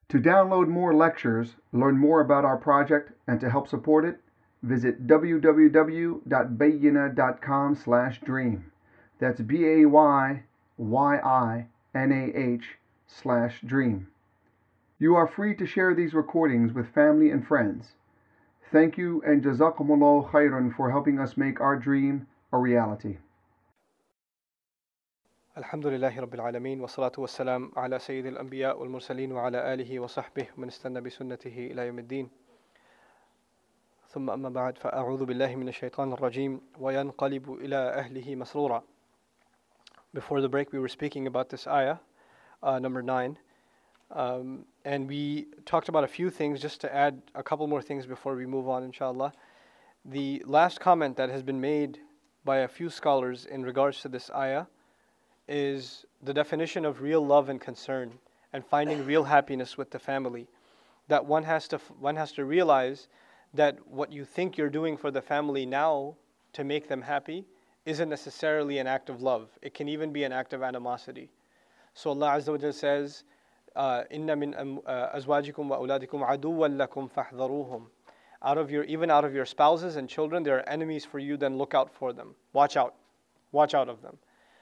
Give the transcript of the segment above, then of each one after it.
To download more lectures, learn more about our project, and to help support it, visit www.bayyinah.com/dream. That's BAYYINAH/dream. You are free to share these recordings with family and friends. Thank you and Jazakumullah khairan for helping us make our dream a reality. الحمد لله رب العالمين والصلاة والسلام على سيد الأنبياء والمرسلين وعلى آله وصحبه ومن استنى بسنته إلى يوم الدين ثم أما بعد فأعوذ بالله من الشيطان الرجيم وينقلب إلى أهله مسرورا. Before the break we were speaking about this ayah, number 9, and we talked about a few things. Just to add a couple more things before we move on, inshallah. The last comment that has been made by a few scholars in regards to this ayah is the definition of real love and concern and finding real happiness with the family. That one has to realize that what you think you're doing for the family now to make them happy isn't necessarily an act of love. It can even be an act of animosity. So Allah Azza wa Jalla says, "Inna min azwajikum wa auladikum aduwwan lakum fahdharuhum." Even out of your spouses and children, they are enemies for you. Then look out for them. Watch out of them.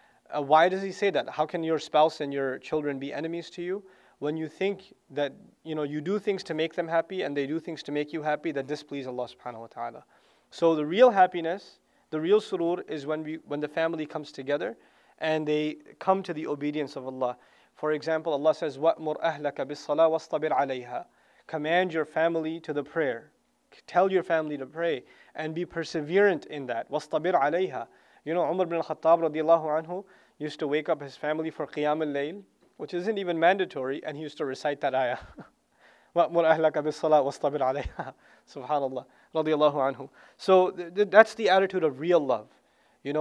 Why does he say that? How can your spouse and your children be enemies to you? When you think that you do things to make them happy and they do things to make you happy that displease Allah subhanahu wa ta'ala. So the real happiness, the real surur is when the family comes together and they come to the obedience of Allah. For example, Allah says, وَأْمُرْ أَهْلَكَ بِالصَّلَاةِ وَاصْطَبِرْ عَلَيْهَا. Command your family to the prayer. Tell your family to pray and be perseverant in that. وَاصْطَبِرْ عَلَيْهَا. Umar ibn al-Khattab radiallahu anhu used to wake up his family for Qiyam al-Layl, which isn't even mandatory, and he used to recite that ayah. وَأْمُرْ أَهْلَكَ بِالصَّلَاةِ وَاصْطَبِرْ عَلَيْهَا. Subhanallah. Radiallahu anhu. So that's the attitude of real love. And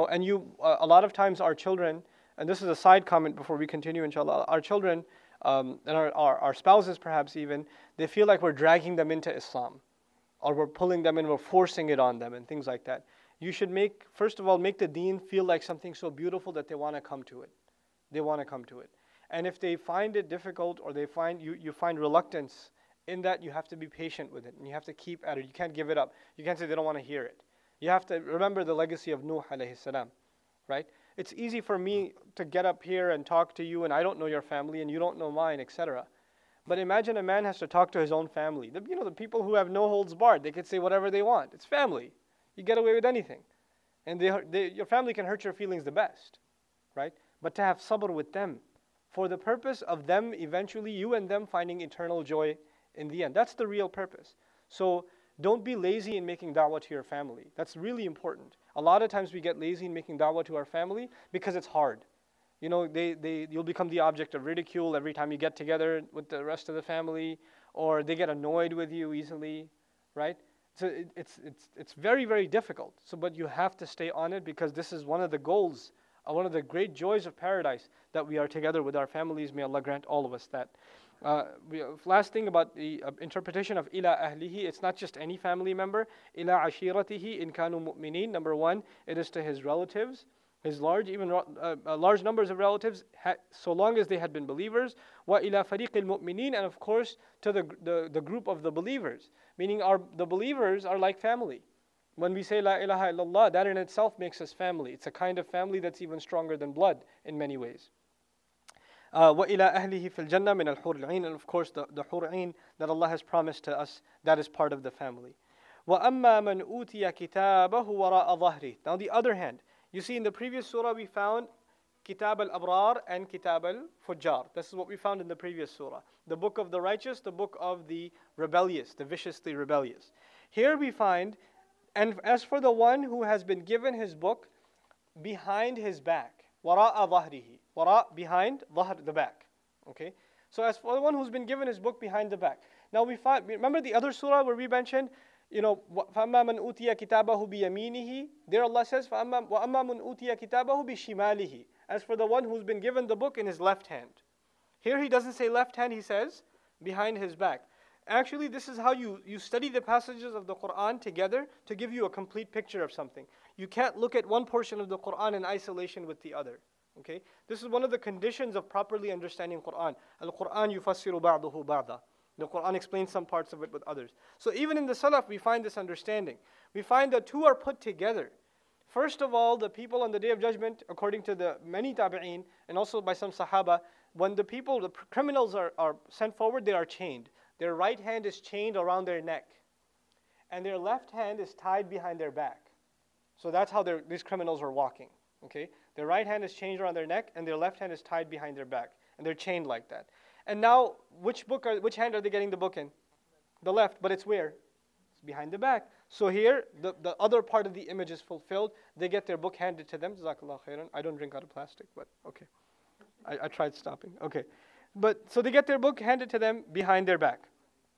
a lot of times our children, and this is a side comment before we continue inshallah, our children and our spouses perhaps even, they feel like we're dragging them into Islam, or we're pulling them in, we're forcing it on them and things like that. You should first of all, make the deen feel like something so beautiful that they want to come to it. They want to come to it. And if they find it difficult or they find you find reluctance in that, you have to be patient with it and you have to keep at it. You can't give it up. You can't say they don't want to hear it. You have to remember the legacy of Nuh alayhi salam, right? It's easy for me to get up here and talk to you and I don't know your family and you don't know mine, etc. But imagine a man has to talk to his own family. The people who have no holds barred, they could say whatever they want. It's family. You get away with anything. And your family can hurt your feelings the best, right? But to have sabr with them for the purpose of them eventually, you and them finding eternal joy in the end. That's the real purpose. So don't be lazy in making da'wah to your family. That's really important. A lot of times we get lazy in making da'wah to our family because it's hard. You'll become the object of ridicule every time you get together with the rest of the family, or they get annoyed with you easily, right? So it's very, very difficult. But you have to stay on it because this is one of the goals, one of the great joys of paradise, that we are together with our families. May Allah grant all of us that. Last thing about the interpretation of ila ahlihi, it's not just any family member. Ila ashiratihi in kanu mu'minin. Number one, it is to his relatives, his large numbers of relatives, so long as they had been believers. Wa ila fariqil mu'minin, and of course to the group of the believers. Meaning the believers are like family. When we say La ilaha illallah, that in itself makes us family. It's a kind of family that's even stronger than blood in many ways. وَإِلَىٰ أَهْلِهِ فِي الْجَنَّةِ مِنَ الْحُورِ الْعِينِ. And of course the Hur Ain that Allah has promised to us, that is part of the family. وَأَمَّا مَنْ أُوتِيَ كِتَابَهُ وَرَاءَ ظَهْرِهِ. Now the other hand, you see in the previous surah we found Kitab al-Abrar and Kitab al-Fujjar. This is what we found in the previous surah. The book of the righteous, the book of the rebellious, the viciously rebellious. Here we find, and as for the one who has been given his book behind his back, وَرَاءَ ظَهْرِهِ. Wara, behind, ظهر, the back. Okay? So as for the one who's been given his book behind the back. Now remember the other surah where we mentioned, فَأَمَّا مَنْ أُوتِيَ كِتَابَهُ بِيَمِينِهِ. There Allah says, وَأَمَّا مَنْ أُوتِيَ كِتَابَهُ بِشِمَالِهِ. As for the one who's been given the book in his left hand. Here he doesn't say left hand, he says behind his back. Actually, this is how you study the passages of the Quran together to give you a complete picture of something. You can't look at one portion of the Quran in isolation with the other. Okay? This is one of the conditions of properly understanding Quran. Al-Quran yufassiru ba'dahu ba'da. The Quran explains some parts of it with others. So even in the Salaf, we find this understanding. We find that two are put together. First of all, the people on the Day of Judgment, according to the many tabi'een, and also by some Sahaba, when the criminals are sent forward, they are chained. Their right hand is chained around their neck, and their left hand is tied behind their back. So that's how these criminals are walking. Okay, their right hand is chained around their neck, and their left hand is tied behind their back, and they're chained like that. And now, which hand are they getting the book in? The left, but it's where? It's behind the back. So here, the other part of the image is fulfilled. They get their book handed to them. Jazakallah khairan. I don't drink out of plastic, but okay. I tried stopping. Okay. So they get their book handed to them behind their back.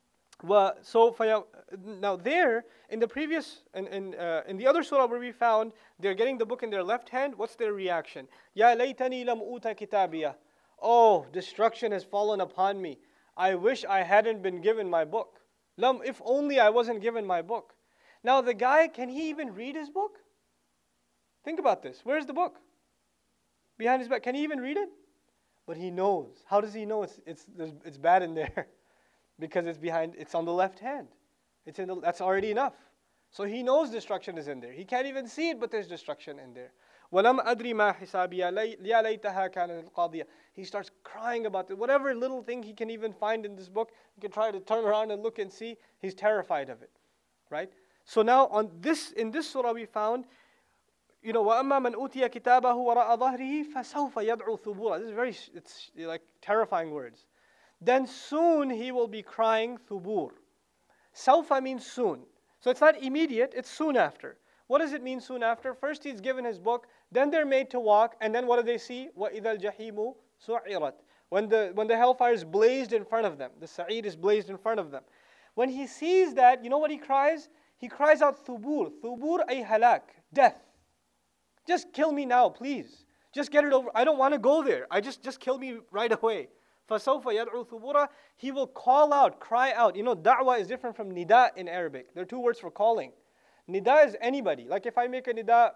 Now there, in the previous, in the other surah where we found, they're getting the book in their left hand, what's their reaction? Ya laytani lam uta kitabiyah. Oh, destruction has fallen upon me. I wish I hadn't been given my book. If only I wasn't given my book. Now the guy, can he even read his book? Think about this. Where's the book? Behind his back. Can he even read it? But he knows. How does he know it's bad in there? Because it's on the left hand. That's already enough. So he knows destruction is in there. He can't even see it, but there's destruction in there. وَلَمْ أَدْرِ مَا حِسَابِيَا يَا لَيْتَهَا كَانَتِ الْقَاضِيَةَ. He starts crying about it. Whatever little thing he can even find in this book, he can try to turn around and look and see. He's terrified of it. Right? So now in this surah we found, وَأَمَّا مَنْ أُوتِيَ كِتَابَهُ وَرَاءَ ظَهْرِهِ فَسَوْفَ يَدْعُو ثُبُورًا. It's like terrifying words. Then soon he will be crying thubur. Sawfa means soon. So it's not immediate, it's soon after. What does it mean soon after? First he's given his book, then they're made to walk, and then what do they see? وَإِذَا الْجَحِيمُ سُعِّرَتْ. When the hellfire is blazed in front of them, the sa'id is blazed in front of them. When he sees that, you know what he cries? He cries out thubur. Thubur ay halak, death. Just kill me now, please. Just get it over. I don't want to go there. Just kill me right away. فَسَوْفَ يَدْعُو ثُبُورًا. He will call out, cry out. Da'wah is different from nida in Arabic. There are two words for calling. Nida is anybody. Like if I make a nida,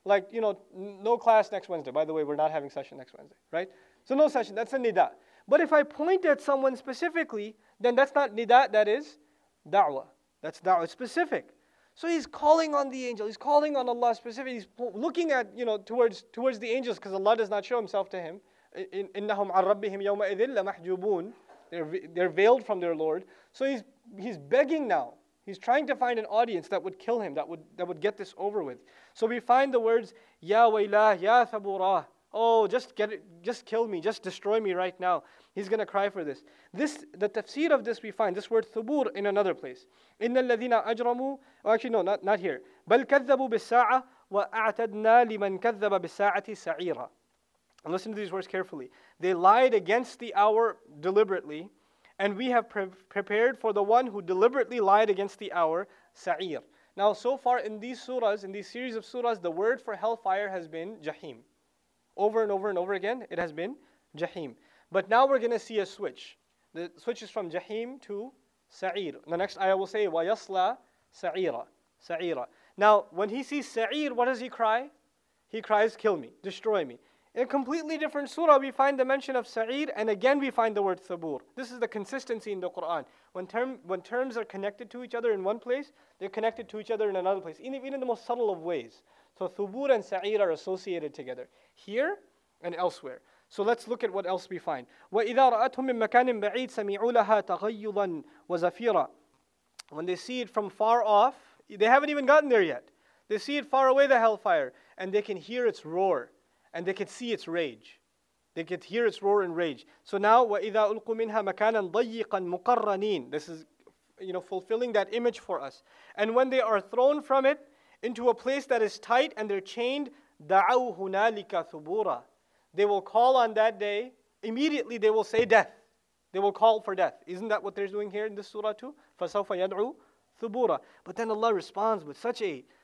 no class next Wednesday. By the way, we're not having session next Wednesday, right? So no session, that's a nida. But if I point at someone specifically, then that's not nida, that is da'wah. That's da'wah, specific. So he's calling on the angel, he's calling on Allah specifically. He's looking at, towards the angels, because Allah does not show himself to him. إِنَّهُمْ عَنْ رَبِّهِمْ يَوْمَئِذٍ لَمَحْجُوبُونَ. They're veiled from their Lord. So he's begging now. He's trying to find an audience that would kill him, that would get this over with. So we find the words, Ya waylah, Ya thaburah. Oh, just kill me, just destroy me right now. He's going to cry for this. The tafsir of this we find, this word thubur in another place. إِنَّ الَّذِينَ أَجْرَمُوا, actually no, not here. بَلْ كَذَّبُوا بِالسَّاعَةِ وَأَعْتَدْنَا لِمَنْ كَذَّبَ بِالسَّاعَةِ سَعِيرًا. And listen to these words carefully. They lied against the hour deliberately, and we have prepared for the one who deliberately lied against the hour, sa'ir. Now, so far in these surahs, in these series of surahs, the word for hellfire has been jahim. Over and over and over again, it has been jahim. But now we're going to see a switch. The switch is from jahim to sa'ir. The next ayah will say, وَيَصْلَى سَعِيرًا. Sa'ira. Now, when he sees sa'ir, what does he cry? He cries, kill me, destroy me. In a completely different surah, we find the mention of sa'ir, and again we find the word thabur. This is the consistency in the Quran. When terms are connected to each other in one place, they're connected to each other in another place, even in the most subtle of ways. So thabur and sa'ir are associated together, here and elsewhere. So let's look at what else we find. وَإِذَا رَأَتْهُم مِّن مَّكَانٍ بَعِيدٍ سَمِعُوا لَهَا تَغَيُّظًا وَزَفِيرًا. When they see it from far off, they haven't even gotten there yet. They see it far away, the hellfire, and they can hear its roar. And they could see its rage. They could hear its roar and rage. So now, وَإِذَا أُلْقُوا مِنْهَا مَكَانًا ضَيِّقًا مُقَرَّنِينَ. This is, fulfilling that image for us. And when they are thrown from it into a place that is tight and they're chained, دَعَوْا هُنَالِكَ ثُبُورًا. They will call on that day, immediately they will say death. They will call for death. Isn't that what they're doing here in this surah too? فَسَوْفَ يَدْعُوا ثُبُورًا. But then Allah responds with such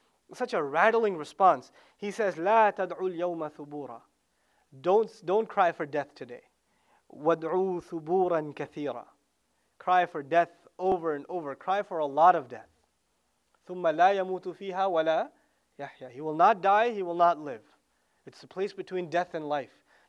a rattling response. He says, لا تدعوا اليوم ثبورا. Don't cry for death today. وَادْعُوا ثُبُورًا كَثِيرًا. Cry for death over and over. Cry for a lot of death. ثُمَّ لَا يَمُوتُ فِيهَا وَلَا يَحْيَا. He will not die, he will not live. It's the place between death and life.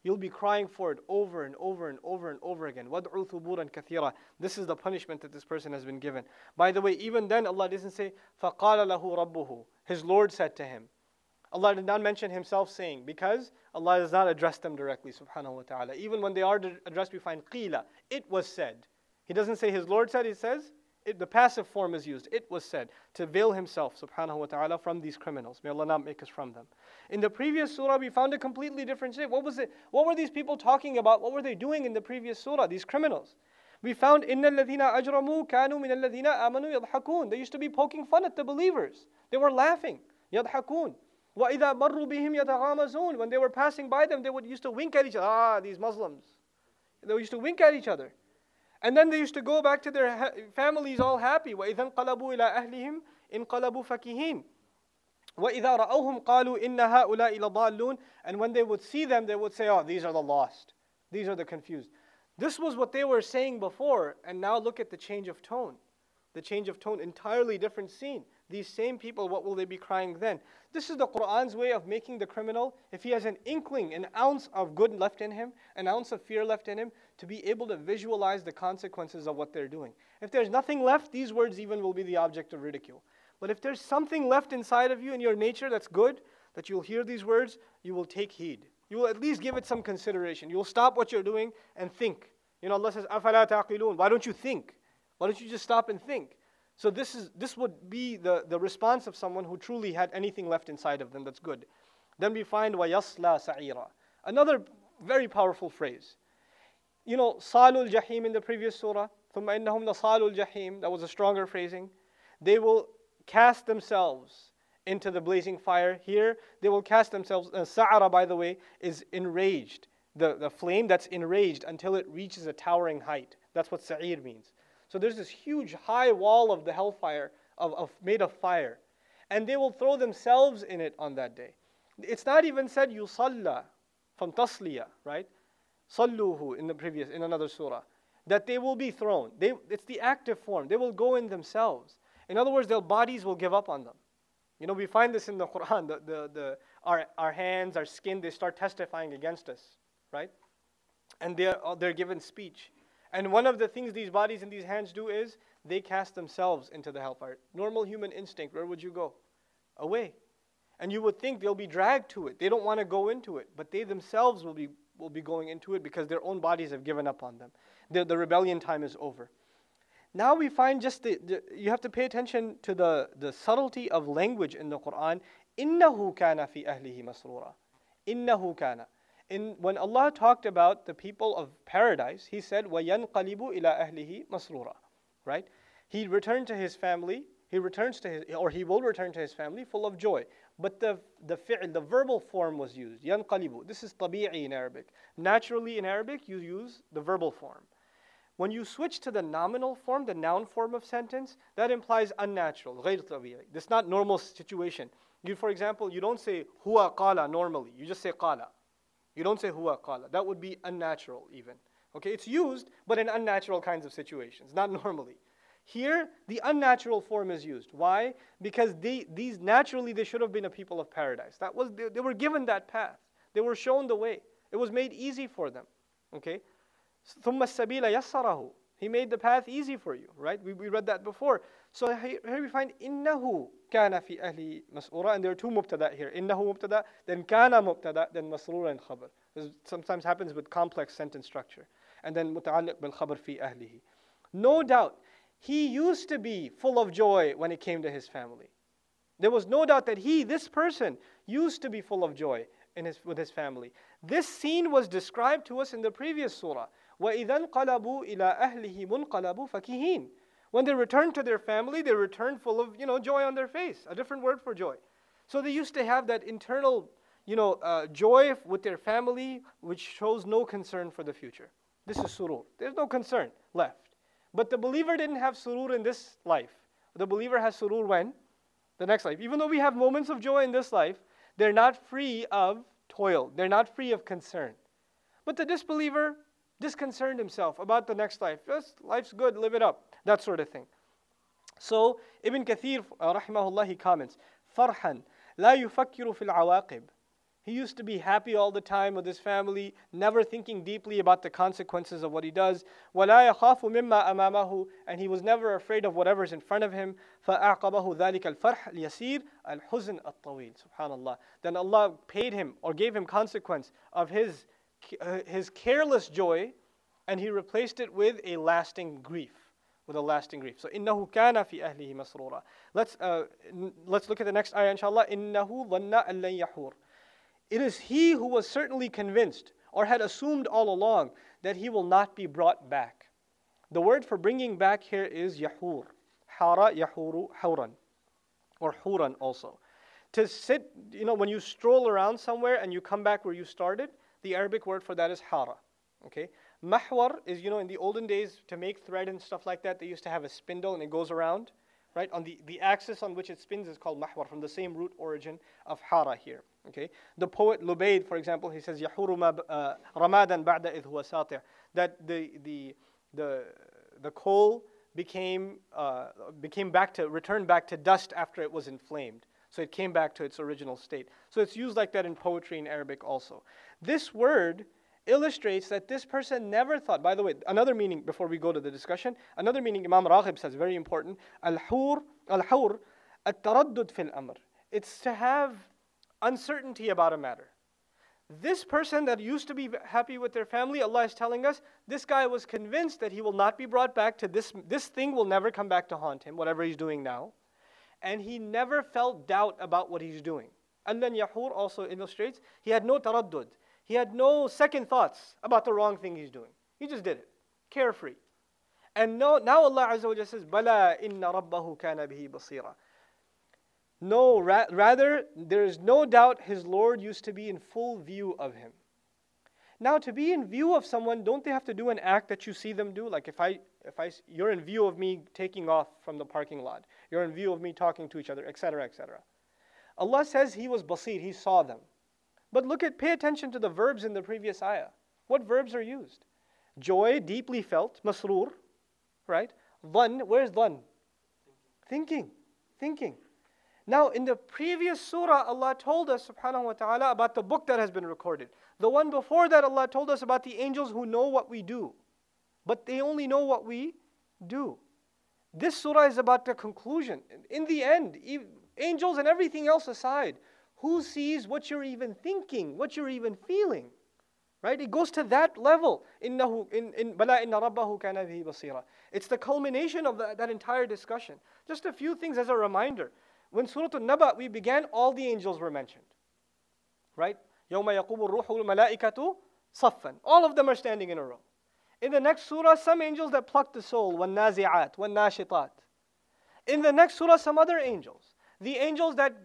You'll be crying for it over and over and over and over again. وَادْعُوا ثُبُورًا كَثِيرًا. This is the punishment that this person has been given. By the way, even then Allah doesn't say, فَقَالَ لَهُ رَبُّهُ. His Lord said to him. Allah did not mention Himself saying, because Allah does not address them directly, subhanahu wa ta'ala. Even when they are addressed, we find qila, it was said. He doesn't say His Lord said, He says, the passive form is used. It was said to veil Himself, subhanahu wa ta'ala, from these criminals. May Allah not make us from them. In the previous surah, we found a completely different shape. What was it? What were these people talking about? What were they doing in the previous surah? These criminals. We found إِنَّ الَّذِينَ أَجْرَمُوا كَانُوا مِنَ الَّذِينَ آمَنُوا يَضْحَكُونَ. They used to be poking fun at the believers. They were laughing. يَضْحَكُونَ. وَإِذَا مَرُّوا بِهِمْ يَتَغَامَزُونَ. When they were passing by them, they used to wink at each other. Ah, these Muslims. They used to wink at each other. And then they used to go back to their families all happy. وَإِذَا انْقَلَبُوا إِلَىٰ أَهْلِهِمْ انْقَلَبُوا فَكِهِينَ. وَإِذَا رَأَوْهُمْ قَالُوا إِنَّ هَؤُلَاءِ لَضَالُّونَ. And when they would see them, they would say, oh, these are the lost. These are the confused. This was what they were saying before, and now look at the change of tone. The change of tone, entirely different scene. These same people, what will they be crying then? This is the Qur'an's way of making the criminal, if he has an inkling, an ounce of good left in him, an ounce of fear left in him, to be able to visualize the consequences of what they're doing. If there's nothing left, these words even will be the object of ridicule. But if there's something left inside of you in your nature that's good, that you'll hear these words, you will take heed. You will at least give it some consideration. You will stop what you're doing and think. You know, Allah says, أَفَلَا تَعْقِلُونَ. Why don't you think? Why don't you just stop and think? So this would be the response of someone who truly had anything left inside of them that's good. Then we find وَيَصْلَى سَعِيرًا. Another very powerful phrase. You know, صَالُوا الْجَحِيمِ in the previous surah. ثُمَّ إِنَّهُمْ لَصَالُوا الْجَحِيمِ. That was a stronger phrasing. They will cast themselves into the blazing fire. Here, they will cast themselves. Sa'ara, by the way, is enraged. The flame that's enraged until it reaches a towering height. That's what sa'ir means. So there's this huge high wall of the hellfire made of fire. And they will throw themselves in it on that day. It's not even said yusalla from tasliya, right? Salluhu in another surah. That they will be thrown. It's the active form. They will go in themselves. In other words, their bodies will give up on them. You know, we find this in the Quran. Our hands, our skin, they start testifying against us, right? And they're given speech. And one of the things these bodies and these hands do is they cast themselves into the hellfire. Normal human instinct, where would you go? Away. And you would think they'll be dragged to it. They don't want to go into it, but they themselves will be going into it because their own bodies have given up on them. The rebellion time is over. Now we find just you have to pay attention to the subtlety of language in the Quran. إِنَّهُ كَانَ فِي أَهْلِهِ مَسْرُورًا. إِنَّهُ كَانَ. When Allah talked about the people of paradise, He said, وَيَنْقَلِبُ إِلَىٰ أَهْلِهِ مَسْرُورًا. Right? He returned to his family, he will return to his family full of joy. But the verbal form was used. يَنْقَلِبُ. This is طبيعي in Arabic. Naturally in Arabic, you use the verbal form. When you switch to the nominal form, the noun form of sentence, that implies unnatural, غير طبيعي. This is not normal situation. For example, you don't say huwa qala normally. You just say qala. You don't say huwa qala. That would be unnatural even. Okay, it's used, but in unnatural kinds of situations, not normally. Here, the unnatural form is used. Why? Because these naturally, they should have been a people of paradise. They were given that path. They were shown the way. It was made easy for them. Okay? ثُمَّ السَّبِيلَ يَسَّرَهُ. He made the path easy for you, right? We read that before. So here we find إِنَّهُ كَانَ فِي أَهْلِ مَسْرُورًا. And there are two mubtada here. إِنَّهُ mubtada, then kana mubtada, then masrura and khabar. This sometimes happens with complex sentence structure. And then متعلق بالخبر في أهله. No doubt, he used to be full of joy when it came to his family. There was no doubt that this person, used to be full of joy with his family. This scene was described to us in the previous surah. وَإِذَا انْقَلَبُوا إِلَىٰ أَهْلِهِمُ انْقَلَبُوا فَكِهِينَ. When they returned to their family, they returned full of, joy on their face. A different word for joy. So they used to have that internal, joy with their family, which shows no concern for the future. This is surur. There's no concern left. But the believer didn't have surur in this life. The believer has surur when? The next life. Even though we have moments of joy in this life, they're not free of toil. They're not free of concern. But the disbeliever disconcerned himself about the next life. Just, life's good, live it up. That sort of thing. So, Ibn Kathir, rahimahullah, he comments, فَرْحًا لَا يُفَكِّرُ فِي الْعَوَاقِبِ. He used to be happy all the time with his family, never thinking deeply about the consequences of what he does. وَلَا يَخَافُ مِمَّا أَمَامَهُ, and he was never afraid of whatever's in front of him. فَأَعْقَبَهُ ذَلِكَ الْفَرْحِ الْيَسِيرِ الْحُزْنِ الطَّوِيلِ. Subhanallah. Then Allah paid him or gave him consequence of his careless joy, and he replaced it with a lasting grief. With a lasting grief. So إِنَّهُ كَانَ فِي أَهْلِهِ مَسْرُورًا. Let's look at the next ayah, inshallah. إِنَّهُ ظَنَّ أَن لَن يَحُورَ. It is he who was certainly convinced or had assumed all along that he will not be brought back. The word for bringing back here is yahur. Hara yahuru hauran. Or huran also. To sit, when you stroll around somewhere and you come back where you started, the Arabic word for that is hara. Okay? Mahwar is, in the olden days, to make thread and stuff like that, they used to have a spindle and it goes around. Right? On the axis on which it spins is called mahwar, from the same root origin of hara here. Okay? The poet Lubayd, for example, he says yahuru ramadan ba'da idh huwa sati', that the coal returned back to dust after it was inflamed. So it came back to its original state. So it's used like that in poetry in Arabic also. This word illustrates that this person never thought. By the way, another meaning before we go to the discussion, another meaning Imam Raghib says, very important, al-hur, at-taraddud fil amr. It's to have uncertainty about a matter. This person that used to be happy with their family, Allah is telling us, this guy was convinced that he will not be brought back to this thing will never come back to haunt him, whatever he's doing now. And he never felt doubt about what he's doing. And then Yahur also illustrates, he had no taraddud. He had no second thoughts about the wrong thing he's doing. He just did it, carefree. And now Allah Azza wa Jalla says, "Bala inna rabbahu kana bihi basira." No, rather, there is no doubt his Lord used to be in full view of him. Now, to be in view of someone, don't they have to do an act that you see them do? Like if you're in view of me taking off from the parking lot, you're in view of me talking to each other, etc., etc. Allah says he was basir, he saw them. But pay attention to the verbs in the previous ayah. What verbs are used? Joy, deeply felt, masroor, right? Dhan, where's dhan? Thinking. Now, in the previous surah, Allah told us, subhanahu wa ta'ala, about the book that has been recorded. The one before that, Allah told us about the angels who know what we do. But they only know what we do. This surah is about the conclusion. In the end, angels and everything else aside, who sees what you're even thinking, what you're even feeling? Right? It goes to that level. Bala inna rabbahu kana bihi basira. It's the culmination of that entire discussion. Just a few things as a reminder. When Surah An-Naba we began, all the angels were mentioned. Right? يَوْمَ يَقُومُ الرُّوحُ الْمَلَائِكَةُ صَفًّا. All of them are standing in a row. In the next surah, some angels that pluck the soul, وَالنَّازِعَاتِ وَالنَّاشِطَاتِ. In the next surah, some other angels. The angels that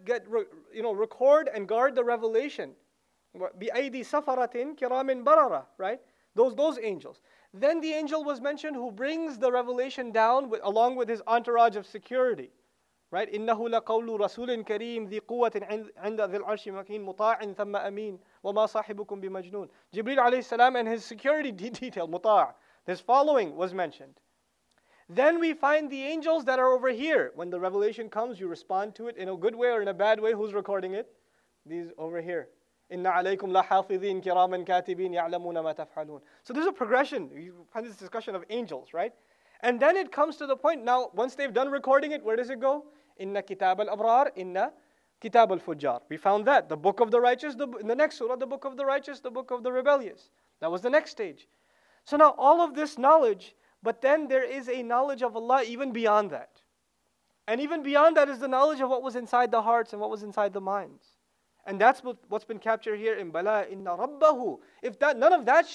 record and guard the revelation. بِأَيْدِي سَفَرَةٍ كِرَامٍ بَرَرَةٍ. Right? Those angels. Then the angel was mentioned who brings the revelation down along with his entourage of security. Right? إِنَّهُ لَقَوْلُ رَسُولٍ كَرِيمٍ ذِي قُوَّةٍ عِنْدَ ذِي الْعَرْشِ مَكِينٍ مُطَاعٍ ثَمَّ أَمِينٍ وَمَا صَاحِبُكُمْ بِمَجْنُونٍ. Jibreel alayhi salam and his security detail, muta', his following was mentioned. Then we find the angels that are over here. When the revelation comes, you respond to it in a good way or in a bad way. Who's recording it? These over here. إِنَّ عَلَيْكُمْ لَحَافِظِينَ كِرَامًا كَاتِبِينَ يَعْلَمُونَ مَا تَفْعَلُونَ. So there's a progression. You find this discussion of angels, right? And then it comes to the point, now once they've done recording it, where does it go? Inna kitab al-abrar, inna kitab al-fujjar. We found that. The book of the righteous, in the next surah, the book of the righteous, the book of the rebellious. That was the next stage. So now all of this knowledge, but then there is a knowledge of Allah even beyond that. And even beyond that is the knowledge of what was inside the hearts and what was inside the minds. And that's what's been captured here in Bala inna rabbahu. If none of that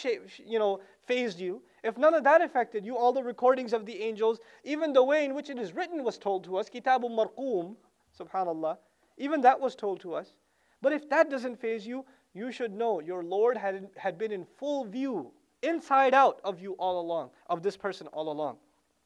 fazed you, if none of that affected you, all the recordings of the angels, even the way in which it is written was told to us, Kitabun Marqum, subhanallah, even that was told to us. But if that doesn't faze you, you should know your Lord had been in full view, inside out of you all along, of this person all along.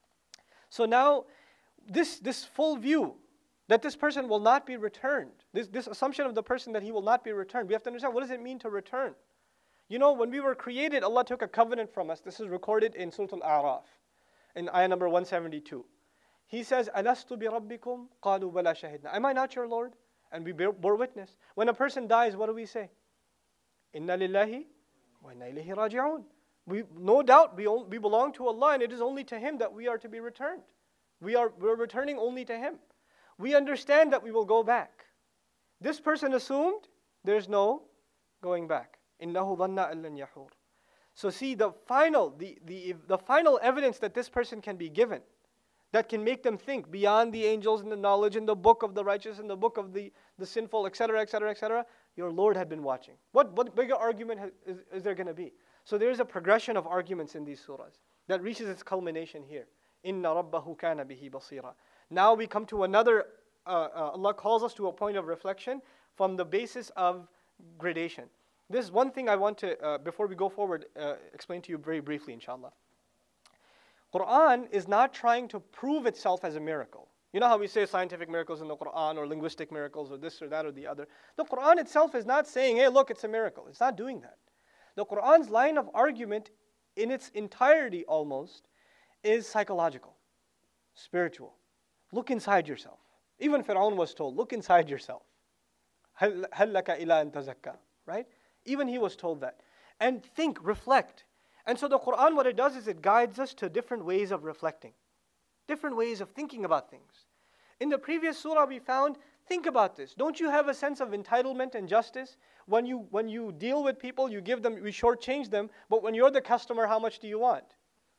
So now, this full view, that this person will not be returned, this assumption of the person that he will not be returned, we have to understand, what does it mean to return? When we were created, Allah took a covenant from us. This is recorded in Surah Al-A'raf, in ayah number 172. He says, Alastu bi rabbikum? Qalu bala shahidna. Am I not your Lord? And we bore witness. When a person dies, what do we say? Inna lillahi wa inna ilayhi raji'un. No doubt we belong to Allah, and it is only to Him that we are to be returned. We're returning only to Him. We understand that we will go back. This person assumed there's no going back. Innahu dhanna an lan yahur. So see, the final evidence that this person can be given, that can make them think beyond the angels and the knowledge and the book of the righteous and the book of the sinful, etc., etc., etc. Your Lord had been watching. What bigger argument is there going to be? So there is a progression of arguments in these surahs that reaches its culmination here. Inna rabbahu kana bihi basira. Now we come to another, Allah calls us to a point of reflection from the basis of gradation. This is one thing I want to, before we go forward, explain to you very briefly, inshallah. Quran is not trying to prove itself as a miracle. You know how we say scientific miracles in the Quran, or linguistic miracles, or this or that or the other. The Quran itself is not saying, hey, look, it's a miracle. It's not doing that. The Quran's line of argument, in its entirety almost, is psychological, spiritual. Look inside yourself. Even Fir'aun was told, look inside yourself. هَلْ لَكَ إِلَىٰ أَن تَزَكَّى. Right? Even he was told that. And think, reflect. And so the Quran, what it does is it guides us to different ways of reflecting, different ways of thinking about things. In the previous surah we found, think about this. Don't you have a sense of entitlement and justice? When you deal with people, you give them, we shortchange them, but when you're the customer, how much do you want?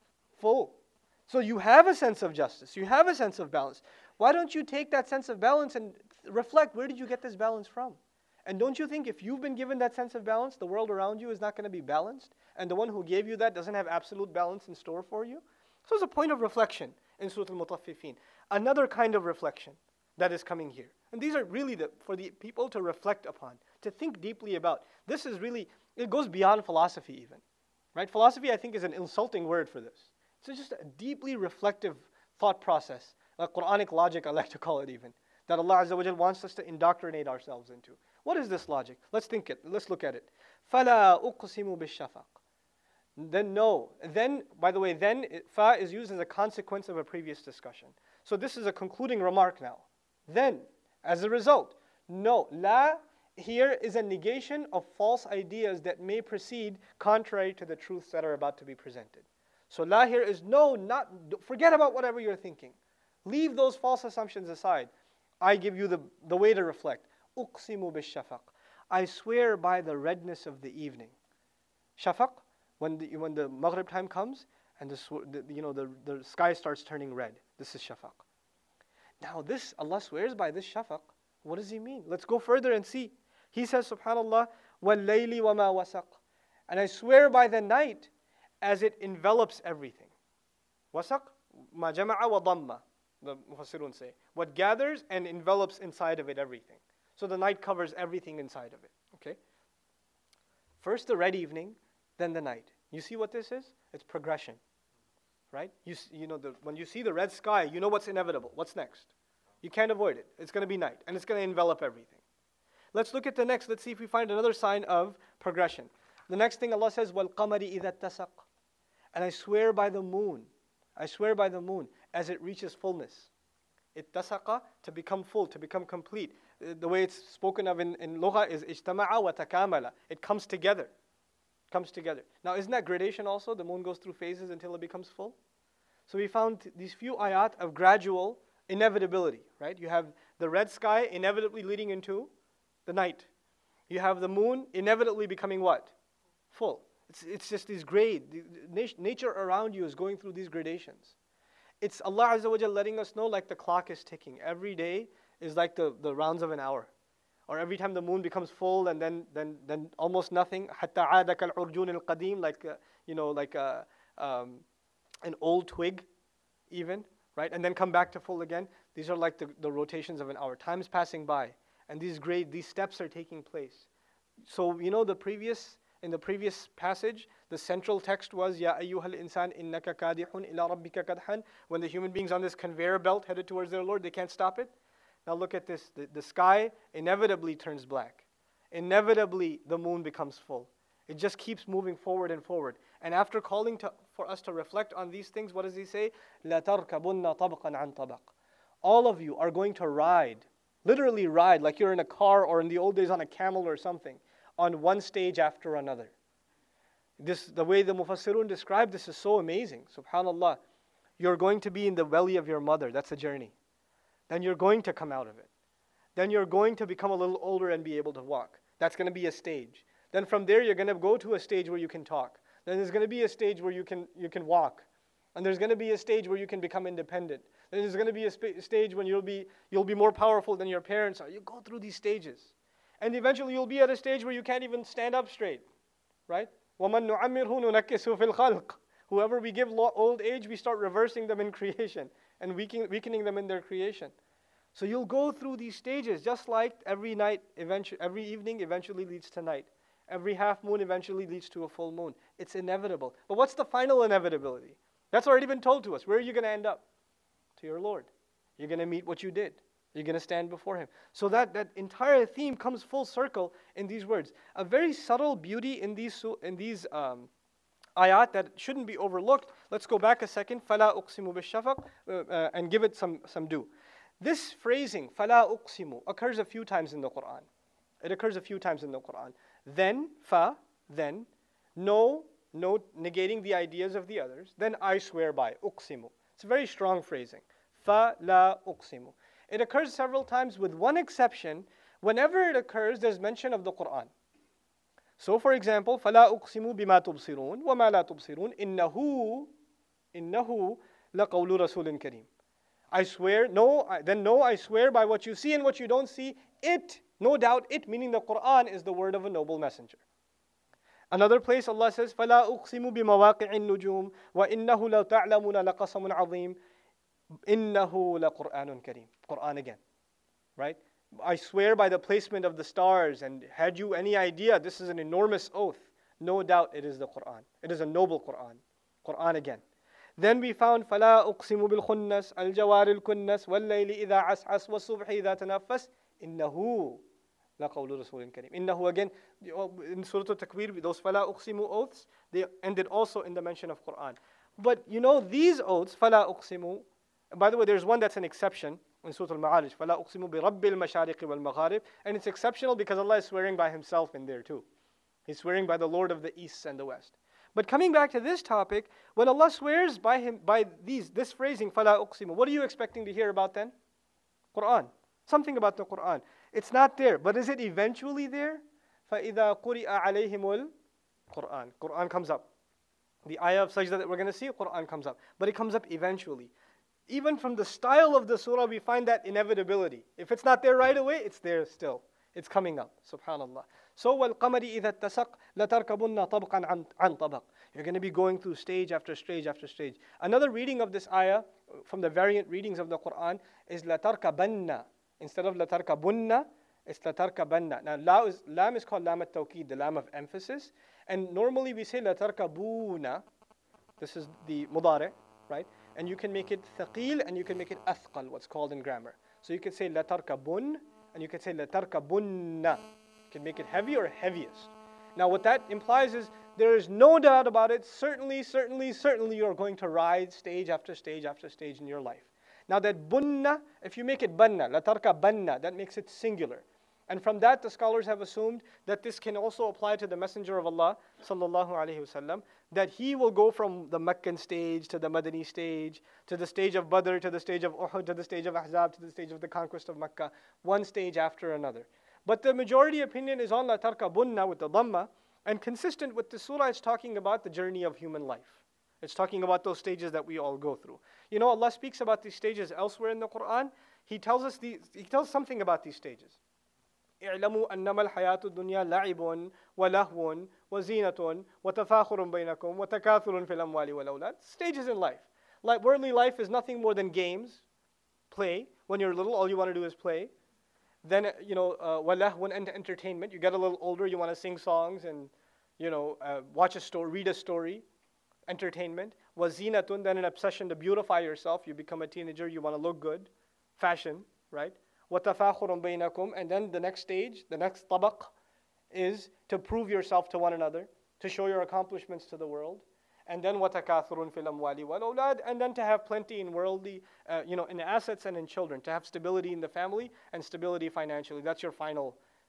Full. So you have a sense of justice, you have a sense of balance. Why don't you take that sense of balance and reflect, where did you get this balance from? And don't you think if you've been given that sense of balance, the world around you is not going to be balanced? And the one who gave you that doesn't have absolute balance in store for you? So it's a point of reflection in Surah Al-Mutaffifin. Another kind of reflection that is coming here. And these are really for the people to reflect upon, to think deeply about. This is really, it goes beyond philosophy even. Right? Philosophy, I think, is an insulting word for this. It's just a deeply reflective thought process, like Quranic logic, I like to call it even, that Allah Azza wa Jal wants us to indoctrinate ourselves into. What is this logic? Let's look at it. فَلَا أُقْسِمُ بِالشَّفَقِ. Then no. Then, by the way, fa is used as a consequence of a previous discussion. So this is a concluding remark now. Then, as a result, no. La here is a negation of false ideas that may proceed contrary to the truths that are about to be presented. So la here is no, forget about whatever you're thinking. Leave those false assumptions aside. I give you the way to reflect. Uqsimu bishafaq. I swear by the redness of the evening. Shafaq, when the Maghrib time comes and the sky starts turning red. This is shafaq. Now this, Allah swears by this shafaq. What does He mean? Let's go further and see. He says, subhanallah, وَاللَّيْلِ وَمَا وَسَقْ. And I swear by the night as it envelops everything. Wasaq, ma jama'a wa dhamma, the Mufassirun say. What gathers and envelops inside of it everything. So the night covers everything inside of it. Okay? First the red evening, then the night. You see what this is? It's progression. Right? When you see the red sky, you know what's inevitable. What's next? You can't avoid it. It's going to be night, and it's going to envelop everything. Let's look at the next. Let's see if we find another sign of progression. The next thing Allah says, وَالْقَمَرِ إِذَا اتَّسَقَ. And I swear by the moon. I swear by the moon as it reaches fullness. Ittasaqa, to become full, to become complete. The way it's spoken of in lugha is ijtama'a wa takamala. It comes together. Comes together. Now isn't that gradation also? The moon goes through phases until it becomes full. So we found these few ayat of gradual inevitability, right? You have the red sky inevitably leading into the night. You have the moon inevitably becoming what? Full. It's just these grade. Nature around you is going through these gradations. It's Allah Azza wa Jal letting us know like the clock is ticking. Every day is like the rounds of an hour. Or every time the moon becomes full and then almost nothing. حَتَّى عَادَ كَالْعُرْجُونِ الْقَدِيمِ like an old twig even, right? And then come back to full again. These are like the rotations of an hour. Time is passing by. And these steps are taking place. So in the previous passage, the central text was Ya ayyuhal insan innaka kadihun ila rabbika kadhan. When the human beings on this conveyor belt headed towards their Lord, they can't stop it. Now look at this. The sky inevitably turns black. Inevitably the moon becomes full. It just keeps moving forward and forward. And after calling for us to reflect on these things, what does He say? La tarkabunna tabqan an tabaq. All of you are going to ride, literally ride, like you're in a car or in the old days on a camel or something, on one stage after another. The way the Mufassirun describe this is so amazing. Subhanallah. You're going to be in the belly of your mother. That's a journey. Then you're going to come out of it. Then you're going to become a little older and be able to walk. That's going to be a stage. Then from there, you're going to go to a stage where you can talk. Then there's going to be a stage where you can walk. And there's going to be a stage where you can become independent. Then there's going to be a stage when you'll be more powerful than your parents are. You go through these stages. And eventually you'll be at a stage where you can't even stand up straight. Right? وَمَن نُعَمِّرْهُ نُنَكِّسُهُ فِي الْخَلْقِ. Whoever we give old age, we start reversing them in creation and weakening them in their creation. So you'll go through these stages, just like every evening eventually leads to night. Every half moon eventually leads to a full moon. It's inevitable. But what's the final inevitability? That's already been told to us. Where are you going to end up? To your Lord. You're going to meet what you did. You're going to stand before Him. So that entire theme comes full circle in these words. A very subtle beauty in these ayat that shouldn't be overlooked. Let's go back a second. فَلَا أُقْسِمُ بِالشَّفَقِ and give it some due. This phrasing, فَلَا أُقْسِمُ, occurs a few times in the Quran. It occurs a few times in the Quran. Then, then, no, negating the ideas of the others. Then I swear by, أُقْسِمُ. It's a very strong phrasing. فَلَا أُقْسِمُ. It occurs several times with one exception. Whenever it occurs, there's mention of the Quran. So for example, فَلَا أُقْسِمُ بِمَا تُبْصِرُونَ وَمَا لَا تُبْصِرُونَ إِنَّهُ لَقَوْلُ رَسُولٍ كَرِيمٍ. I swear, I swear by what you see and what you don't see. It, no doubt, it, meaning the Quran, is the word of a noble messenger. Another place Allah says, فَلَا أُقْسِمُ بِمَوَاقِعِ النُّجُومِ وَإِنَّهُ لَوْ تَعْلَمُونَ لَقَسَمٌ عَظِيمٌ إِنَّهُ لَقُرْآنٌ كَرِيمٌ. Quran again, right? I swear by the placement of the stars, and had you any idea, this is an enormous oath. No doubt it is the Quran. It is a noble Quran. Quran again. Then we found فَلَا أُقْسِمُ بِالْخُنَّسِ الْجَوَارِ الْكُنَّسِ وَاللَّيْلِ إِذَا عَسْعَسْ وَالصُّبْحِ إِذَا تَنَفَّسْ إِنَّهُ لَقَوْلُ رَسُولٍ كَرِيمٍ. إِنَّهُ again, in Surah Al-Takwir, those فَلَا أُقْسِمُ oaths, they ended also in the mention of Quran. But these oaths, فَلَا أُقْسِمُ, by the way, there's one that's an exception in Surah Al-Ma'arij, فَلَا أُقْسِمُ بِرَبِّ الْمَشَارِقِ وَالْمَغَارِبِ, and it's exceptional because Allah is swearing by Himself in there too. He's swearing by the Lord of the East and the West. But coming back to this topic, when Allah swears by this phrasing, فَلَا أُقْسِمُ, what are you expecting to hear about then? Quran. Something about the Quran. It's not there, but is it eventually there? فَإِذَا قُرِئَ عَلَيْهِمُ الْقُرْآنِ. Quran comes up. The ayah of sajda that we're going to see, Quran comes up. But it comes up eventually. Even from the style of the surah, we find that inevitability. If it's not there right away, it's there still. It's coming up. Subhanallah. So, وَالْقَمَرِ إِذَا اتَّسَقْ لَتَرْكَبُنَّ طَبْقًا عَنْ طَبَقٍ. You're going to be going through stage after stage after stage. Another reading of this ayah, from the variant readings of the Quran, is لَتَرْكَبَنَّ. Instead of لَتَرْكَبُنَّ, it's لَتَرْكَبَنَّ. Now, lam is called lam at-tawqid, the lam of emphasis. And normally we say لَتَرْكَبُونَ. This is the mudari', right? And you can make it thaqil and you can make it athqal, what's called in grammar. So you can say لَتَرْكَبُنَّ and you can say لَتَرْكَبُنَّ. You can make it heavy or heaviest. Now what that implies is there is no doubt about it. Certainly you are going to ride stage after stage after stage in your life. Now that bunna, if you make it banna, latarka banna, that makes it singular. And from that the scholars have assumed that this can also apply to the Messenger of Allah sallallahu alaihi wasallam, that he will go from the Meccan stage to the Madani stage, to the stage of Badr, to the stage of Uhud, to the stage of Ahzab, to the stage of the conquest of Mecca, one stage after another. But the majority opinion is on la tarka bunna with the dhamma, and consistent with the surah, it's talking about the journey of human life. It's talking about those stages that we all go through. Allah speaks about these stages elsewhere in the Quran. He tells something about these stages. اعلموا أنما الحياة الدنيا لعب ولهو وزينة وتفاخر بينكم وتكاثر في الأموال والأولاد. Stages in life. Like worldly life is nothing more than games, play. When you're little, all you want to do is play. Then walahwun and entertainment. You get a little older, you want to sing songs and watch a story, read a story. Entertainment. Wazinatun, then an obsession to beautify yourself. You become a teenager, you want to look good. Fashion, right? وَتَفَاخُرٌ بَيْنَكُمْ, and then the next stage, the next tabaq, is to prove yourself to one another, to show your accomplishments to the world. And then وَتَكَاثُرٌ فِي الْأَمْوَالِ وَالْأَوْلَادِ, and then to have plenty in worldly, in assets and in children, to have stability in the family and stability financially. That's your final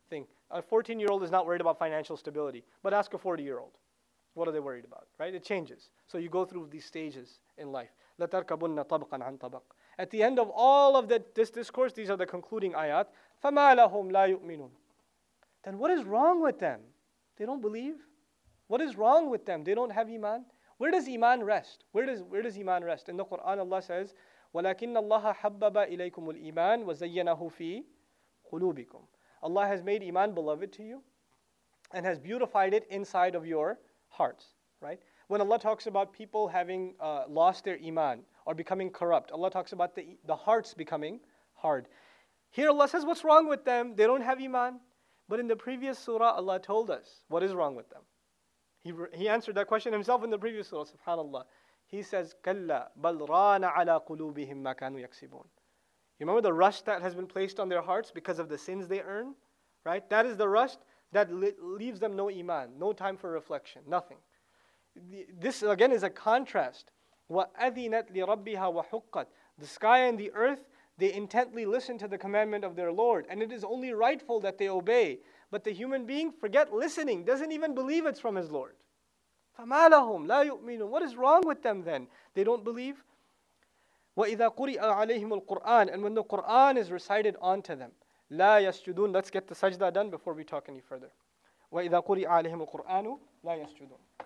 thing. A 14-year-old is not worried about financial stability, but ask a 40-year-old. What are they worried about, right? It changes. So you go through these stages in life. لَتَرْكَبُنَّ طَبْقًا عَنْ طَبَقٍ. At the end of all of this discourse, these are the concluding ayat. فَمَا لَهُمْ لَا يُؤْمِنُونَ. Then what is wrong with them? They don't believe? What is wrong with them? They don't have iman? Where does iman rest? Where does iman rest? In the Quran, Allah says, وَلَكِنَّ اللَّهَ حَبَّبَ إِلَيْكُمُ الْإِيمَانِ وَزَيَّنَهُ فِي قُلُوبِكُمْ. Allah has made iman beloved to you and has beautified it inside of your hearts, right? When Allah talks about people having lost their iman or becoming corrupt, Allah talks about the hearts becoming hard. Here Allah says, what's wrong with them? They don't have iman. But in the previous surah, Allah told us what is wrong with them. He answered that question himself in the previous surah, subhanAllah. He says, كَلَّا بَلْ رَانَ عَلَى قُلُوبِهِمْ مَا كَانُوا يَكْسِبُونَ. You remember the rust that has been placed on their hearts because of the sins they earn? Right? That is the rust that leaves them no iman, no time for reflection, nothing. This again is a contrast. وَأَذِنَتْ لِرَبِّهَا وَحُقَّتْ. The sky and the earth, they intently listen to the commandment of their Lord, and it is only rightful that they obey. But the human being, forget listening, doesn't even believe it's from his Lord. فَمَا لَهُمْ لَا يُؤْمِنُونَ. What is wrong with them then? They don't believe? وَإِذَا قُرِئَ عَلَيْهِمُ الْقُرْآنِ. And when the Qur'an is recited onto them, لَا يَسْجُدُونَ. Let's get the sajda done before we talk any further. وَإِذَا قُرِئَ عَلَيْهِمُ الْقُرْآنُ لَا يَسْجُدُونَ.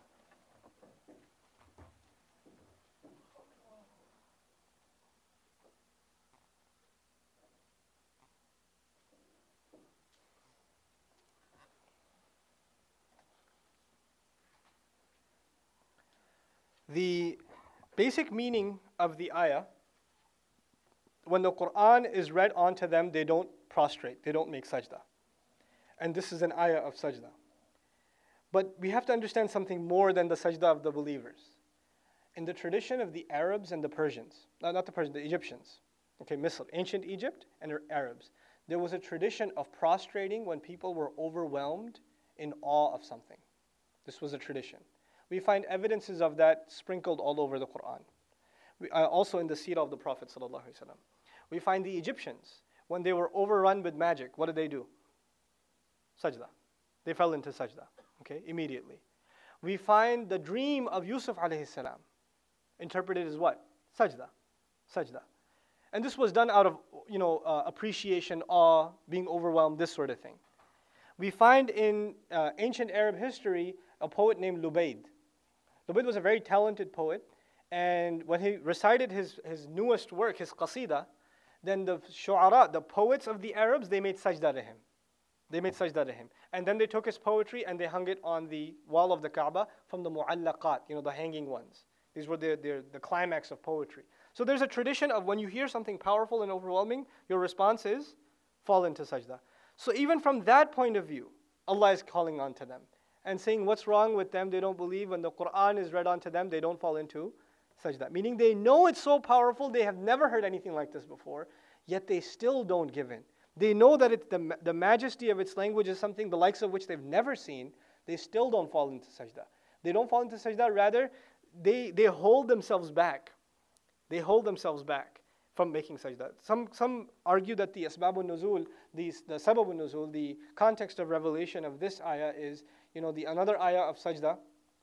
The basic meaning of the ayah, when the Qur'an is read onto them, they don't prostrate, they don't make sajda. And this is an ayah of sajda. But we have to understand something more than the sajda of the believers. In the tradition of the Arabs and the Persians, not the Persians, the Egyptians, okay, Misr, ancient Egypt and Arabs, there was a tradition of prostrating when people were overwhelmed in awe of something. This was a tradition. We find evidences of that sprinkled all over the Quran. Also in the seerah of the Prophet ﷺ. We find the Egyptians, when they were overrun with magic, what did they do? Sajda. They fell into sajda, okay, immediately. We find the dream of Yusuf alayhi salam, interpreted as what? Sajda. Sajda. And this was done out of, appreciation, awe, being overwhelmed, this sort of thing. We find in ancient Arab history a poet named Lubayd. Lubayd was a very talented poet, and when he recited his newest work, his qasida, then the shu'ara, the poets of the Arabs, they made sajda to him. They made sajda to him. And then they took his poetry and they hung it on the wall of the Kaaba from the mu'allaqat, the hanging ones. These were the climax of poetry. So there's a tradition of when you hear something powerful and overwhelming, your response is fall into sajda. So even from that point of view, Allah is calling on to them and saying what's wrong with them. They don't believe. When the Quran is read onto them, they don't fall into sajda. Meaning they know it's so powerful, they have never heard anything like this before, yet they still don't give in. They know that it's the majesty of its language is something the likes of which they've never seen. They still don't fall into sajda. They don't fall into sajda, rather they hold themselves back. They hold themselves back from making sajda. Some argue that the asbabun nuzul, the sababun nuzul, the context of revelation of this ayah is, the another ayah of sajda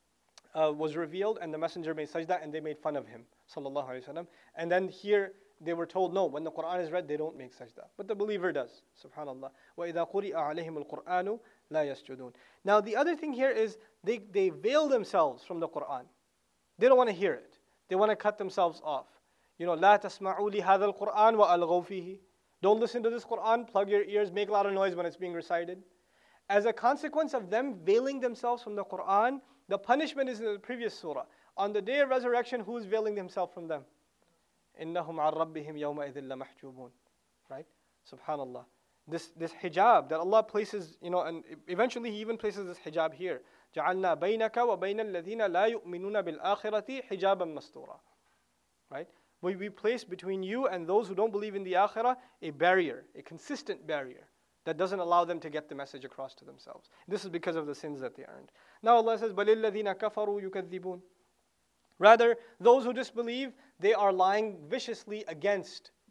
was revealed and the messenger made sajda and they made fun of him, sallallahu alaihi wasallam. And then here they were told, no, when the Quran is read, they don't make sajda. But the believer does, subhanallah. وَإِذَا قُرِئَ عَلَيْهِمُ الْقُرْآنُ لَا يَسْجُدُونَ. Now the other thing here is they veil themselves from the Quran. They don't want to hear it. They want to cut themselves off. لَا تَسْمَعُوا لِهَذَا الْقُرْآنِ وَأَلْغَوْا فِيهِ. Don't listen to this Quran, plug your ears, make a lot of noise when it's being recited. As a consequence of them veiling themselves from the Quran, the punishment is in the previous surah. On the day of resurrection, who is veiling himself from them? إِنَّهُمْ عَنْ رَبِّهِمْ يَوْمَئِذٍ لَمَحْجُوبُونَ. Right? Subhanallah. This hijab that Allah places, and eventually He even places this hijab here. جَعَلْنَا بَيْنَكَ وَبَيْنَ الَّذِينَ لَا يُؤْمِنُونَ بِالْآخِرَةِ حِجَابًا مَسْتُورًا. Right? We place between you and those who don't believe in the akhirah a barrier, a consistent barrier that doesn't allow them to get the message across to themselves. This is because of the sins that they earned. Now Allah says, بَلِ الَّذِينَ كَفَرُوا يُكَذِّبُونَ. Rather, those who disbelieve, they are lying viciously against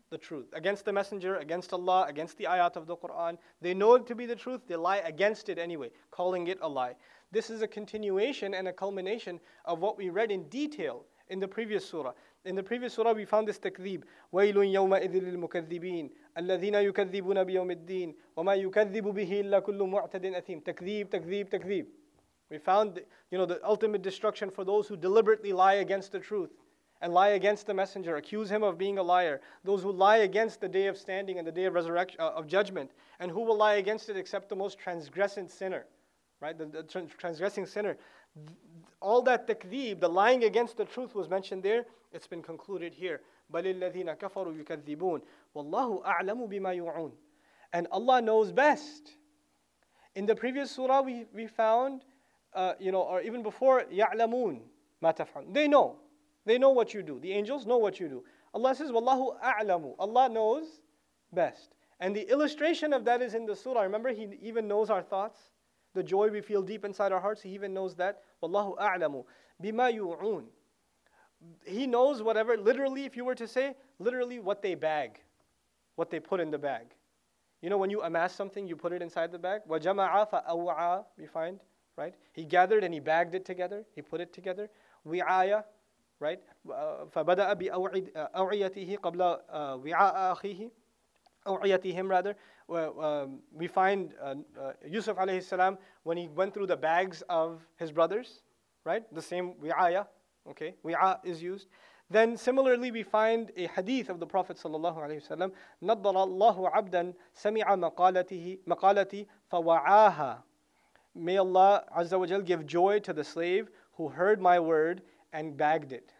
the truth. Against the messenger, against Allah, against the ayat of the Quran. They know it to be the truth, they lie against it anyway, calling it a lie. This is a continuation and a culmination of what we read in detail in the previous surah. In the previous surah we found this takdhib. وَيْلٌ يَوْمَئِذٍ لِلْمُكَذِّبِينَ الَّذِينَ يُكَذِّبُونَ بِيَوْمِ الدِّينِ وَمَا يُكَذِّبُ بِهِ إِلَّا كُلُّ مُعْتَدٍ أَثِيمٍ Takdhib, takdhib, takdhib. We found, the ultimate destruction for those who deliberately lie against the truth and lie against the messenger, accuse him of being a liar. Those who lie against the day of standing and the day of resurrection, of judgment. And who will lie against it except the most transgressing sinner, right? The transgressing sinner. All that takdeeb, the lying against the truth was mentioned there. It's been concluded here. بَلِ الَّذِينَ كَفَرُوا يُكَذِّبُونَ وَاللَّهُ أَعْلَمُ بِمَا يُوعُونَ. And Allah knows best. In the previous surah we found, or even before, يَعْلَمُونَ مَا تَفْعَلُونَ. They know what you do. The angels know what you do. Allah says, وَاللَّهُ أَعْلَمُ. Allah knows best. And the illustration of that is in the surah. Remember, He even knows our thoughts. The joy we feel deep inside our hearts, He even knows that. وَاللَّهُ أَعْلَمُ بِمَا يُوعُونَ. He knows whatever, literally, if you were to say, literally what they bag, what they put in the bag. When you amass something, you put it inside the bag. وَجَمَعَ فَأَوْعَى, we find, right? He gathered and he bagged it together. He put it together. وِعَايَ, right? فَبَدَأَ بِأَوْعِيَتِهِ قَبْلَ وِعَاءَ أَخِيهِ أوعيتهم rather. We find Yusuf alayhi salam when he went through the bags of his brothers, right? The same wi'aya, okay? Wi'a is used. Then similarly we find a hadith of the Prophet sallallahu alayhi wasallam, نَضَّرَ اللَّهُ عَبْدًا سَمِعَ مَقَالَتِي فَوَعَاهَا. May Allah Azza wa Jal give joy to the slave who heard my word and bagged it.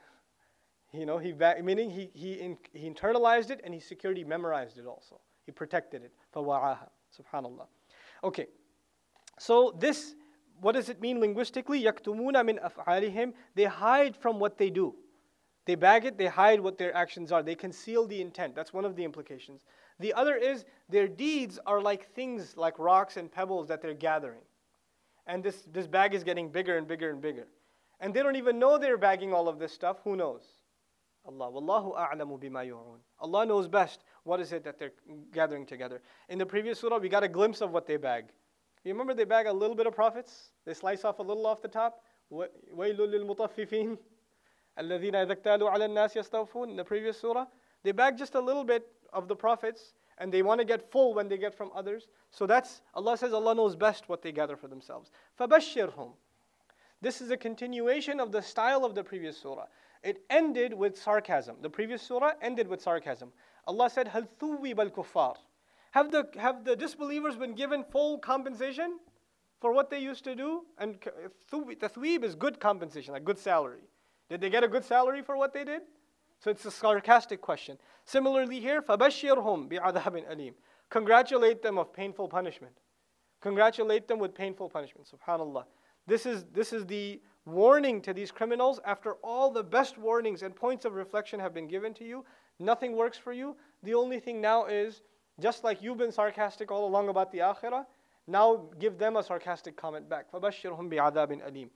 Meaning he internalized it and he securely memorized it also. He protected it. فَوَعَاهَا. Subhanallah. Okay. So this, what does it mean linguistically? يَكْتُمُونَ مِنْ أَفْعَالِهِمْ. They hide from what they do. They bag it, they hide what their actions are. They conceal the intent. That's one of the implications. The other is their deeds are like things, like rocks and pebbles that they're gathering. And this bag is getting bigger and bigger and bigger. And they don't even know they're bagging all of this stuff. Who knows? Allah. Wallahu a'lamu bima yu'un. Allah knows best what is it that they're gathering together. In the previous surah, we got a glimpse of what they bag. You remember they bag a little bit of prophets? They slice off a little off the top. وَيْلٌ لِلْمُطَفِّفِينَ الَّذِينَ إِذَا اكْتَالُوا عَلَى النَّاسِ يَسْتَوْفُونَ. In the previous surah, they bag just a little bit of the prophets and they want to get full when they get from others. So Allah says Allah knows best what they gather for themselves. فَبَشِّرْهُمْ. This is a continuation of the style of the previous surah. It ended with sarcasm. The previous surah ended with sarcasm. Allah said, هَلْ ثُوِّبَ الْكُفَّارِ. Have the disbelievers been given full compensation for what they used to do? And tathweeb is good compensation, like good salary. Did they get a good salary for what they did? So it's a sarcastic question. Similarly here, فَبَشِّرْهُمْ بِعَذَابٍ أَلِيمٍ. Congratulate them of painful punishment. Congratulate them with painful punishment. Subhanallah. This is the warning to these criminals. After all the best warnings and points of reflection have been given to you, nothing works for you. The only thing now is, just like you've been sarcastic all along about the akhirah, now give them a sarcastic comment back. فَبَشِّرْهُمْ بِعَذَابٍ أَلِيمٍ.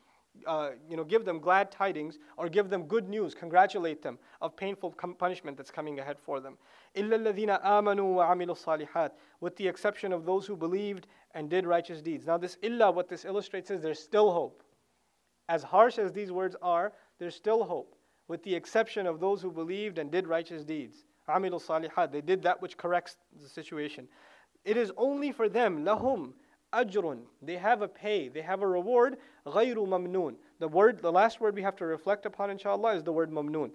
Give them glad tidings or give them good news, congratulate them of painful punishment that's coming ahead for them. إِلَّا الَّذِينَ آمَنُوا وَعَمِلُوا الصَّالِحَاتِ. With the exception of those who believed and did righteous deeds. Now this illa, what this illustrates is there's still hope. As harsh as these words are, there's still hope. With the exception of those who believed and did righteous deeds. عَمِلُوا الصَّالِحَاتِ. They did that which corrects the situation. It is only for them, لَهُمْ أَجْرٌ. They have a pay, they have a reward, غَيْرُ مَمْنُونَ. The last word we have to reflect upon, inshallah, is the word mamnoon.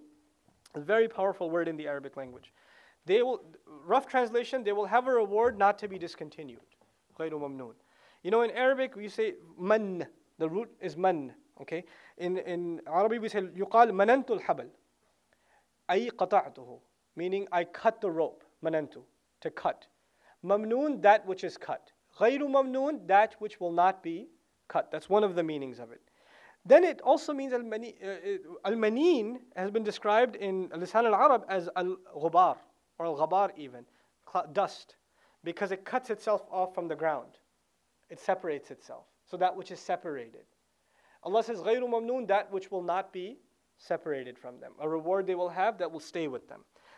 A very powerful word in the Arabic language. Rough translation, they will have a reward not to be discontinued. غَيْرُ مَمْنُونَ. In Arabic we say man, the root is man. Okay? In Arabic we say يُقال مَنَنْتُ الْحَبَلِ أي قطعته, meaning I cut the rope. Manantu, to cut. Mamnoon, that which is cut. غَيْرُ مَمْنُونَ, that which will not be cut. That's one of the meanings of it. Then it also means al-maneen has been described in Lisan al-Arab as al-ghubar, or al-ghabar even, dust, because it cuts itself off from the ground. It separates itself. So that which is separated. Allah says, غَيْرُ مَمْنُونَ, that which will not be separated from them. A reward they will have that will stay with them.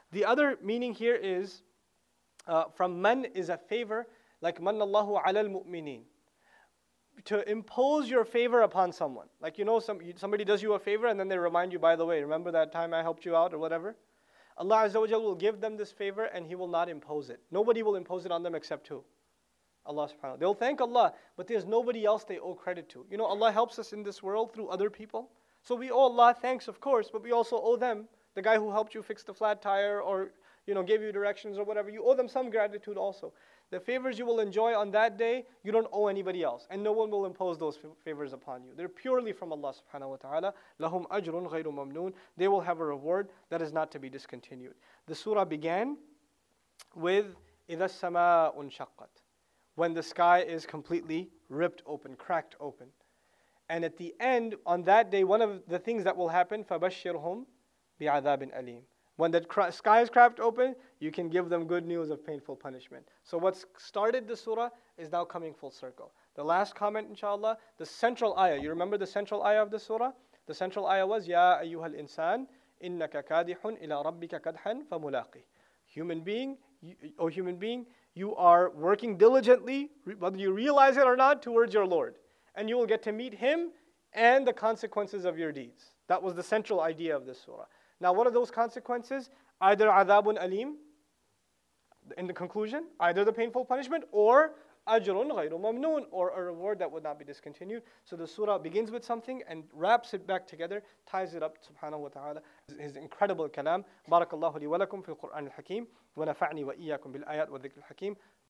The other meaning here is from man is a favor, like manna Allahu ala al-mu'mineen. To impose your favor upon someone. Like somebody does you a favor and then they remind you, by the way, remember that time I helped you out or whatever? Allah Azza wa Jal will give them this favor and He will not impose it. Nobody will impose it on them except who? Allah subhanahu wa ta'ala. They'll thank Allah, but there's nobody else they owe credit to. Allah helps us in this world through other people. So we owe Allah thanks, of course, but we also owe them, the guy who helped you fix the flat tire or gave you directions or whatever, you owe them some gratitude also. The favors you will enjoy on that day, you don't owe anybody else. And no one will impose those favors upon you. They're purely from Allah subhanahu wa ta'ala. لَهُمْ أَجْرٌ غَيْرُ مَمْنُونَ. They will have a reward that is not to be discontinued. The surah began with إِذَا السَّمَاءُ انشَقَّتْ. When the sky is completely ripped open, cracked open. And at the end, on that day, one of the things that will happen, فَبَشِّرْهُمْ بِعَذَابٍ أَلِيمٍ. When the sky is cracked open, you can give them good news of painful punishment. So what's started the surah is now coming full circle. The last comment, inshallah, the central ayah. You remember the central ayah of the surah? The central ayah was, Ya ayyuhal insan, innaka kadihun ila rabbika kadhan famulaqih. Human being, you are working diligently, whether you realize it or not, towards your Lord. And you will get to meet Him and the consequences of your deeds. That was the central idea of this surah. Now, what are those consequences? Either adhabun alim, in the conclusion, either the painful punishment, or ajrun ghayru mamnoon, or a reward that would not be discontinued. So the surah begins with something and wraps it back together, ties it up, subhanahu wa ta'ala. His incredible kalam. Barakallahu li wa lakum fil Qur'an al-Hakim, wa nafa'ni wa iyyakum bil ayat wa dhikr al-Hakim.